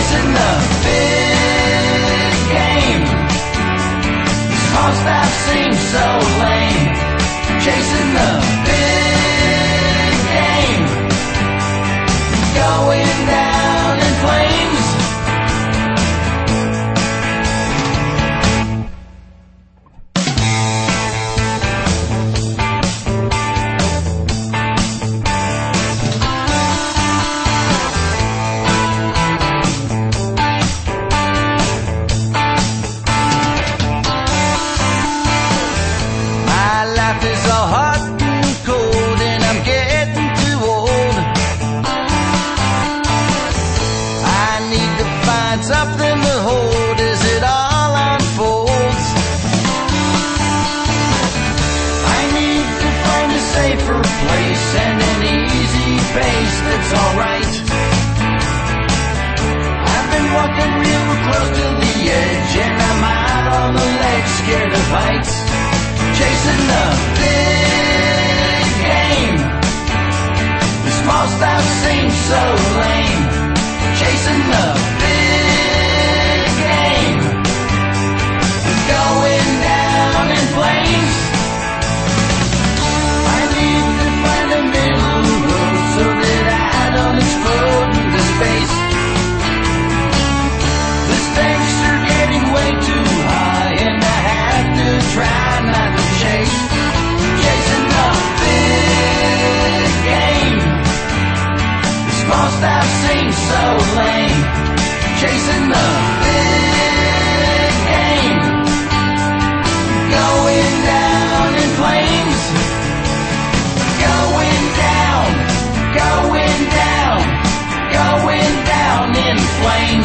chasing the big game. Small stuff seems so lame. Chasing the big game. Going down in flames. Something to hold as it all unfolds. I need to find a safer place and an easy pace that's alright. I've been walking real close to the edge and I'm out on the ledge, scared of heights. Chasing the big game. The small stuff seems so lame. Chasing the big game. Going down in flames. I need to find a middle road so that I don't explode into space. The stakes are getting way too high and I have to try not to chase. Chasing the big game. The small stuff seems so lame. Chasing the big game. Going down in flames. Going down, going down, going down in flames.